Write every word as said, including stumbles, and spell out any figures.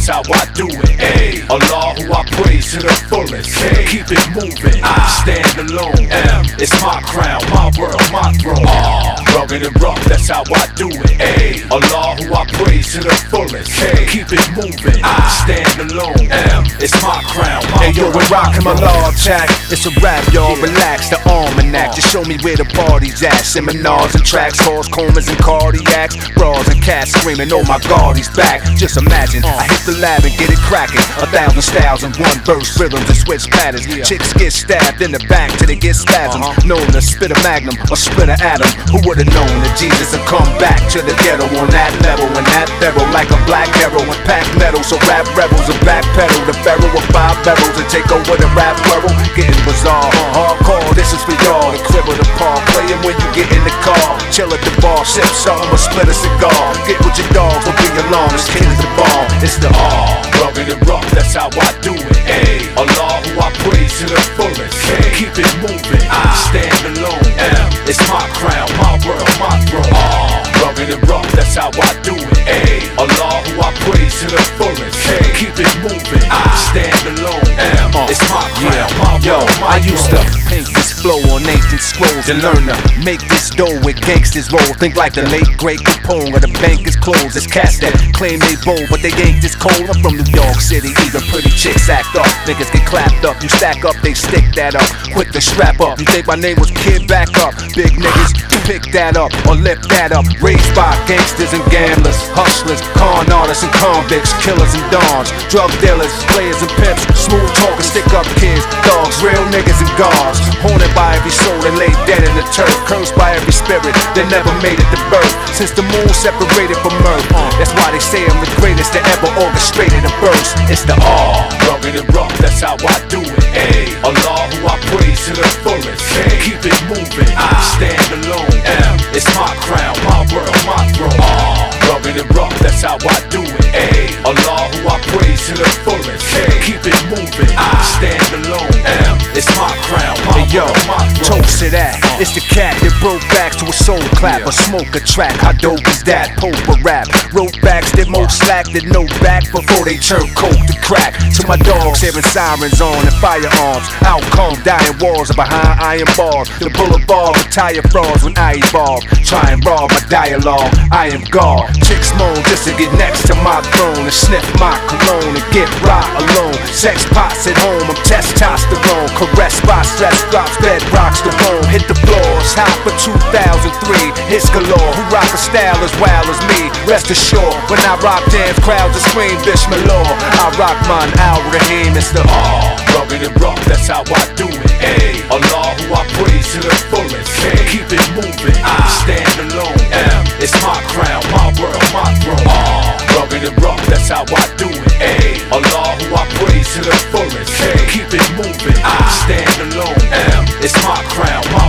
how I do it. Ay, Allah who I praise to the fullest. Ay, keep it moving, I stand alone. M, it's my crown, my world, my throne. R, rugged and rough, that's how I do it. Ay, Allah who I praise to the fullest. Ay, keep it moving, I stand alone. M, it's my crown, my hey, yo, world, we're rocking my my law attack. It's a rap, y'all, relax, the almanac. Just show me where the party's at. Seminars and tracks, calls, comas and cardiacs. Bras and cats screaming, oh my God, he's back. Just imagine, I hit the lab and get it cracking. A thousand styles in one verse, rhythms and switch patterns. Chicks get stabbed in the back till they get spasms. Known to spit a magnum or split an atom. Who would've known that Jesus would come back to the ghetto on that level? And that barrel like a black arrow and pack metal. So rap rebels and backpedal the barrel of five barrels and take over the rap world. Getting bizarre, hardcore, this is for y'all. The crib of the park, playing when you get in the car. Chill at the bar, sip something or split a cigar. Get with your dogs, don't be alarmed, this kid is the bomb. It's the R, rugged and rough, that's how I do it. Ay, Allah who I praise to the fullest. Ay, keep it moving, I stand alone. M, it's my crown, my world, my throne. R, rugged and rough, that's how I do it. Ay, Allah who I praise to the fullest. Ay, keep it moving, I stand alone. M, it's my crown, my yo, world, my I used to throne. paint this flow on ancient scrolls and learn to make this dough with gangsters roll. Think like the late great Capone, or the bank is closed. It's cats that claim they bold, but they ain't this cold. I'm from New York City, even pretty chicks act up. Niggas get clapped up, you stack up, they stick that up. Quick to strap up, you think my name was Kid, back up. Big niggas, pick that up or lift that up. Raised by gangsters and gamblers, hustlers, con artists and convicts, killers and dons, drug dealers, players and pimps, smooth talkers, stick up kids, dogs, real niggas and guards. Haunted by every soul that lay dead in the turf, cursed by every spirit that never made it to birth. Since the moon separated from earth, uh, that's why they say I'm the greatest that ever orchestrated a burst. It's the R, rugged and rough, that's how I do it. Ay, Allah who I praise to the fullest. Ay, keep it moving, I stand alone. M, it's my crown, my world, my throne. R, rugged and rough, that's how I do it. Ay, Allah who I praise to the fullest. Ay, keep it moving, I stand alone. M, it's my crown, my hey, yo, world, my throne. toast to that. It's the cat that broke backs to a soul clap, a smoke a track. How dope is that? Pope a rap. Wrote backs that most slack, that no back before they turn coke to crack. To my dogs, hearing sirens on and firearms. Out come dying walls behind iron bars. The boulevard with tire frauds when I evolve. Try and rob my dialogue, I am God. Chicks moan just to get next to my throne and sniff my cologne and get right alone. Sex pots at home, I'm testosterone. Caressed by stress drops, bed rocks the bone. Hit the floors, hot for two thousand three. Hits galore, who rock a style as wild as me. Rest assured, when I rock dance, crowds will scream Bismillah. I rock mine, Al Rahim, it's the R, rugged and rough, that's how I do it. Ay, Allah who I praise to the fullest. Ay, keep it moving, I stand alone. M, it's my crown, my world, my throne. R, rugged and rough, that's how I do it. Ay, Allah who I praise to the fullest. Ay, keep it moving, I stand alone. M, it's my crown, my